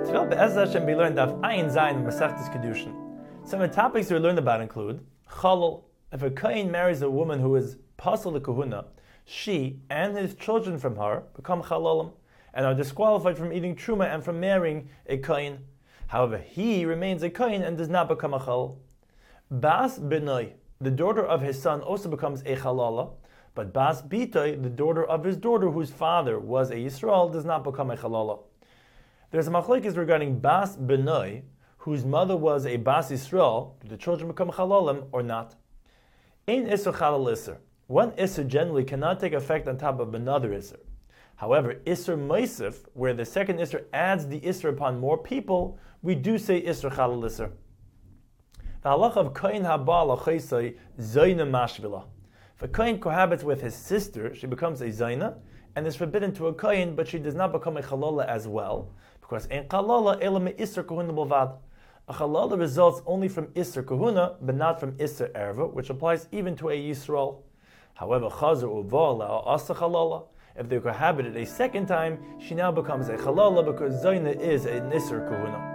Today, Be'ezah Hashem, we learned Daf Ayin Zayin Masechtas Kedushin. Some of the topics we learned about include Chalal. If a Kohen marries a woman who is Pasal Kahuna, she and his children from her become Chalalim and are disqualified from eating Truma and from marrying a Kohen. However, he remains a Kohen and does not become a Chalal. Bas Benoi, the daughter of his son, also becomes a Chalala, but Bas Bitoi, the daughter of his daughter whose father was a Yisrael, does not become a Chalala. There's a machlokes regarding Bas Benoi, whose mother was a Bas Yisrael. Do the children become Chalalim or not? Ein Isser Chalal Isser. One Isser generally cannot take effect on top of another Isser. However, Isser Meisif, where the second Isser adds the Isser upon more people, we do say Isser Chalal Isser. The halacha of Kohen Haba L'Chaisai Zayna Mashvila. If a Kohen cohabits with his sister, she becomes a Zayna, and is forbidden to a Kohen, but she does not become a Chalala as well, because Ein Chalala Ela Me Isser Kahuna B'Vad. A Chalala results only from Isser Kahuna, but not from Isser Erva, which applies even to a Yisrael. However, Chazar Uva La'o Asa Chalala. If they cohabited a second time, she now becomes a Chalala because Zayna is an Isser Kahuna.